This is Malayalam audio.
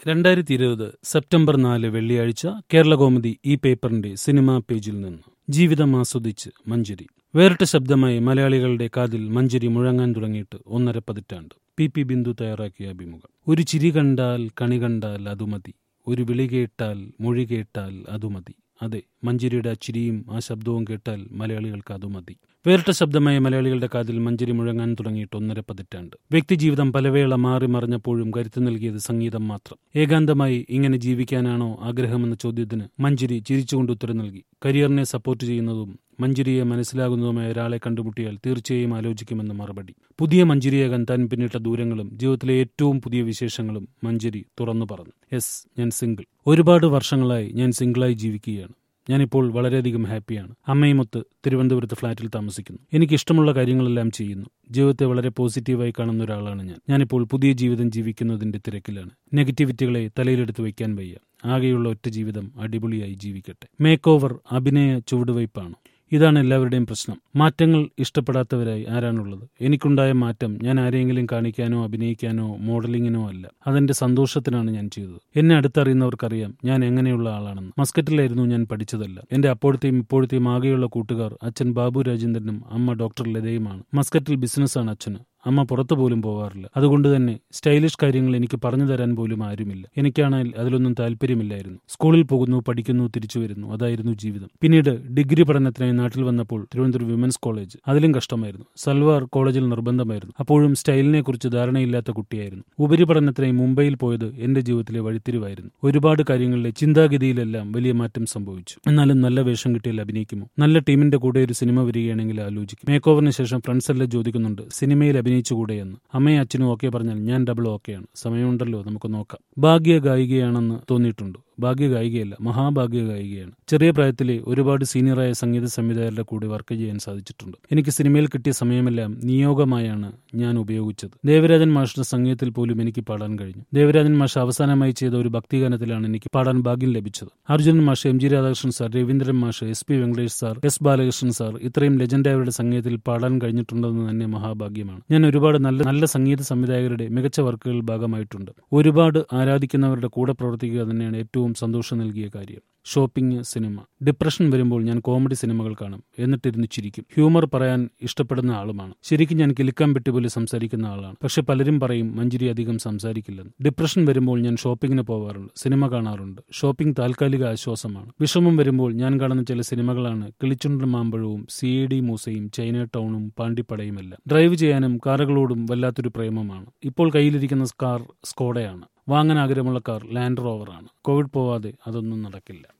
2020 സെപ്റ്റംബർ 4 വെള്ളിയാഴ്ച കേരളകൗമുദി ഈ പേപ്പറിന്റെ സിനിമാ പേജിൽ നിന്ന് ജീവിതം ആസ്വദിച്ച് മഞ്ജരി. വേറിട്ട ശബ്ദമായി മലയാളികളുടെ കാതിൽ മഞ്ജരി മുഴങ്ങാൻ തുടങ്ങിയിട്ട് 1.5 പതിറ്റാണ്ട്. പി ബിന്ദു തയ്യാറാക്കിയ അഭിമുഖം. ഒരു ചിരി കണ്ടാൽ കണി കണ്ടാൽ അതുമതി, ഒരു വിളി കേട്ടാൽ മൊഴി കേട്ടാൽ അതുമതി. അതെ, മഞ്ജരിയുടെ ആ ചിരിയും ആ ശബ്ദവും കേട്ടാൽ മലയാളികൾക്ക് അതുമതി. വേറിട്ട ശബ്ദമായ മലയാളികളുടെ കാതിൽ മഞ്ജരി മുഴങ്ങാൻ തുടങ്ങിയിട്ട് 1.5 പതിറ്റാണ്ട്. വ്യക്തിജീവിതം പലവേള മാറി മറിഞ്ഞപ്പോഴും കരുത്ത് നൽകിയത് സംഗീതം മാത്രം. ഏകാന്തമായി ഇങ്ങനെ ജീവിക്കാനാണോ ആഗ്രഹമെന്ന ചോദ്യത്തിന് മഞ്ജരി ചിരിച്ചുകൊണ്ട് ഉത്തരം നൽകി. കരിയറിനെ സപ്പോർട്ട് ചെയ്യുന്നതും മഞ്ജരിയെ മനസ്സിലാകുന്നതുമായ ഒരാളെ കണ്ടുമുട്ടിയാൽ തീർച്ചയായും ആലോചിക്കുമെന്ന മറുപടി. പുതിയ മഞ്ജരിയാകാൻ താൻ പിന്നിട്ട ദൂരങ്ങളും ജീവിതത്തിലെ ഏറ്റവും പുതിയ വിശേഷങ്ങളും മഞ്ജരി തുറന്നു പറഞ്ഞു. ഞാൻ സിംഗിൾ. ഒരുപാട് വർഷങ്ങളായി ഞാൻ സിംഗിളായി ജീവിക്കുകയാണ്. ഞാനിപ്പോൾ വളരെയധികം ഹാപ്പിയാണ്. അമ്മയുമൊത്ത് തിരുവനന്തപുരത്ത് ഫ്ളാറ്റിൽ താമസിക്കുന്നു. എനിക്കിഷ്ടമുള്ള കാര്യങ്ങളെല്ലാം ചെയ്യുന്നു. ജീവിതത്തെ വളരെ പോസിറ്റീവായി കാണുന്ന ഒരാളാണ് ഞാനിപ്പോൾ പുതിയ ജീവിതം ജീവിക്കുന്നതിന്റെ തിരക്കിലാണ്. നെഗറ്റിവിറ്റികളെ തലയിലെടുത്ത് വയ്ക്കാൻ വയ്യ. ആകെയുള്ള ഒറ്റ ജീവിതം അടിപൊളിയായി ജീവിക്കട്ടെ. മേക്ക് ഓവർ അഭിനയ ചുവടുവയ്പ്പാണ്. ഇതാണ് എല്ലാവരുടെയും പ്രശ്നം. മാറ്റങ്ങൾ ഇഷ്ടപ്പെടാത്തവരായി ആരാണുള്ളത്? എനിക്കുണ്ടായ മാറ്റം ഞാൻ ആരെങ്കിലും കാണിക്കാനോ അഭിനയിക്കാനോ മോഡലിങ്ങിനോ അല്ല. അതെന്റെ സന്തോഷത്തിനാണ് ഞാൻ ചെയ്തത്. എന്നെ അടുത്തറിയുന്നവർക്കറിയാം ഞാൻ എങ്ങനെയുള്ള ആളാണെന്ന്. മസ്കറ്റിലായിരുന്നു ഞാൻ പഠിച്ചതല്ല. എന്റെ അപ്പോഴത്തെയും ഇപ്പോഴത്തെയും ആകെയുള്ള കൂട്ടുകാർ അച്ഛൻ ബാബു രാജേന്ദ്രനും അമ്മ ഡോക്ടർ ലതയുമാണ്. മസ്കറ്റിൽ ബിസിനസ്സാണ് അച്ഛന്. അമ്മ പുറത്തു പോലും പോകാറില്ല. അതുകൊണ്ട് തന്നെ സ്റ്റൈലിഷ് കാര്യങ്ങൾ എനിക്ക് പറഞ്ഞു തരാൻ പോലും ആരുമില്ല. എനിക്കാണെങ്കിൽ അതിലൊന്നും താല്പര്യമില്ലായിരുന്നു. സ്കൂളിൽ പോകുന്നു, പഠിക്കുന്നു, തിരിച്ചു വരുന്നു. അതായിരുന്നു ജീവിതം. പിന്നീട് ഡിഗ്രി പഠനത്തിനായി നാട്ടിൽ വന്നപ്പോൾ തിരുവനന്തപുരം വിമൻസ് കോളേജ്. അതിലും കഷ്ടമായിരുന്നു. സൽവാർ കോളേജിൽ നിർബന്ധമായിരുന്നു. അപ്പോഴും സ്റ്റൈലിനെ കുറിച്ച് ധാരണയില്ലാത്ത കുട്ടിയായിരുന്നു. ഉപരിപഠനത്തിനായി മുംബൈയിൽ പോയത് എന്റെ ജീവിതത്തിലെ വഴിത്തിരിവായിരുന്നു. ഒരുപാട് കാര്യങ്ങളിലെ ചിന്താഗതിയിലെല്ലാം വലിയ മാറ്റം സംഭവിച്ചു. എന്നാലും നല്ല വേഷം കിട്ടിയാൽ അഭിനയിക്കുമോ? നല്ല ടീമിന്റെ കൂടെ ഒരു സിനിമ വരികയാണെങ്കിൽ ആലോചിക്കും. മേക്ക് ഓവറിന് ശേഷം ഫ്രണ്ട്സ് എല്ലാം ചോദിക്കുന്നുണ്ട് സിനിമയിൽ അഭിനയിച്ചുകൂടെയെന്ന്. അമ്മയും അച്ഛനും ഓക്കെ പറഞ്ഞാൽ ഞാൻ ഡബിൾ ഓക്കെയാണ്. സമയമുണ്ടല്ലോ, നമുക്ക് നോക്കാം. ഭാഗ്യ ഗായികയാണെന്ന് തോന്നിയിട്ടുണ്ടോ? ഭാഗ്യ ഗായികയല്ല, മഹാഭാഗ്യ ഗായികയാണ്. ചെറിയ പ്രായത്തിലെ ഒരുപാട് സീനിയറായ സംഗീത സംവിധായകരുടെ കൂടെ വർക്ക് ചെയ്യാൻ സാധിച്ചിട്ടുണ്ട്. എനിക്ക് സിനിമയിൽ കിട്ടിയ സമയമെല്ലാം നിയോഗമായാണ് ഞാൻ ഉപയോഗിച്ചത്. ദേവരാജൻ മാഷിന്റെ സംഗീതത്തിൽ പോലും എനിക്ക് പാടാൻ കഴിഞ്ഞു. ദേവരാജൻ മാഷ് അവസാനമായി ചെയ്ത ഒരു ഭക്തിഗാനത്തിലാണ് എനിക്ക് പാടാൻ ഭാഗ്യം ലഭിച്ചത്. അർജുനൻ മാഷ്, M G Radhakrishnan sir, Raveendran മാഷ്, SP Venkatesh sir, S Balakrishnan sir, ഇത്രയും ലെജൻഡായവരുടെ സംഗീതത്തിൽ പാടാൻ കഴിഞ്ഞിട്ടുണ്ടെന്ന് തന്നെ മഹാഭാഗ്യമാണ്. ഞാൻ ഒരുപാട് നല്ല സംഗീത സംവിധായകരുടെ മികച്ച വർക്കുകൾ ഭാഗമായിട്ടുണ്ട്. ഒരുപാട് ആരാധിക്കുന്നവരുടെ കൂടെ പ്രവർത്തിക്കുക തന്നെയാണ് ഏറ്റവും സന്തോഷം നൽകിയ കാര്യം. Shopping, cinema. ഡിപ്രഷൻ വരുമ്പോൾ ഞാൻ കോമഡി സിനിമകൾ കാണും. എന്നിട്ടിരുന്ന് ചിരിക്കും. ഹ്യൂമർ പറയാൻ ഇഷ്ടപ്പെടുന്ന ആളുമാണ്. ശരിക്കും ഞാൻ കിലുക്കാൻ പെട്ടി പോലെ സംസാരിക്കുന്ന ആളാണ്. പക്ഷെ പലരും പറയും മഞ്ജരി അധികം സംസാരിക്കില്ലെന്ന്. ഡിപ്രഷൻ വരുമ്പോൾ ഞാൻ ഷോപ്പിങ്ങിന് പോവാറുണ്ട്, സിനിമ കാണാറുണ്ട്. ഷോപ്പിംഗ് താൽക്കാലിക ആശ്വാസമാണ്. വിഷമം വരുമ്പോൾ ഞാൻ കാണുന്ന ചില സിനിമകളാണ് കിളിച്ചുണ്ടൻ മാമ്പഴവും, CID മൂസയും, ചൈന ടൗണും, പാണ്ടിപ്പടയുമെല്ലാം. ഡ്രൈവ് ചെയ്യാനും കാറുകളോടും വല്ലാത്തൊരു പ്രേമമാണ്. ഇപ്പോൾ കയ്യിലിരിക്കുന്ന കാർ സ്കോഡയാണ്. വാങ്ങാൻ ആഗ്രഹമുള്ള കാർ ലാൻഡ് റോവറാണ്. കോവിഡ് പോവാതെ അതൊന്നും നടക്കില്ല.